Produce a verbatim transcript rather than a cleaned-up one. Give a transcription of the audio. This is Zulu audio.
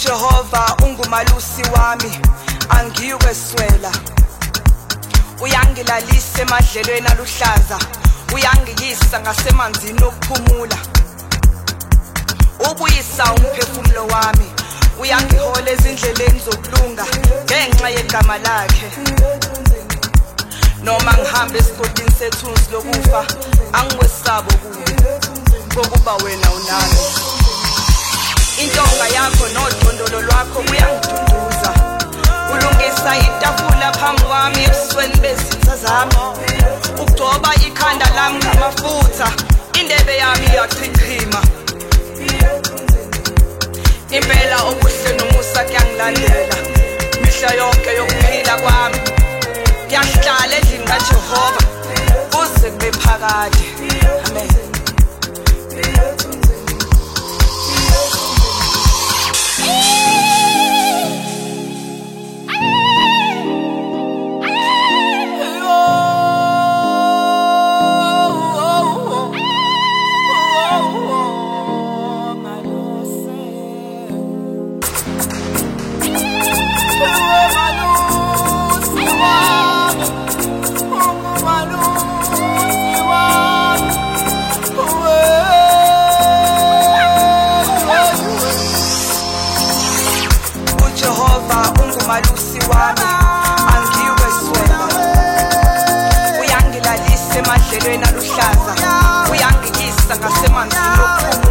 uJehova ungumalusi wami angiyukweswela uyangilalisa emadlelweni aluhlaza uyangiyisa ngasemanzini okuphumula ubuyisa umphefumulo wami uyangihola ezindleleni zokulunga ngenxa yegama lakhe noma ngihamba esigodini sethunzi lokufa angiwesabo kubi ngokuba wena unami intonga yakho nodondolo lwakho kuyangidunduza ulungisa itafula phambi kwami ebusweni bezitha zami ukugcoba ikhanda lami ngamafutha indebe yami iyachichima impela okuhle nomusa kuyangilandela mihla yonke yokuphila kwami ngiyahlala endlini kaJehova kuze kube phakade amen. Malusi wami angiyukweswela uyangilalisa emadlelweni aluhlaza uyangiyisa ngasemanzini okuphumula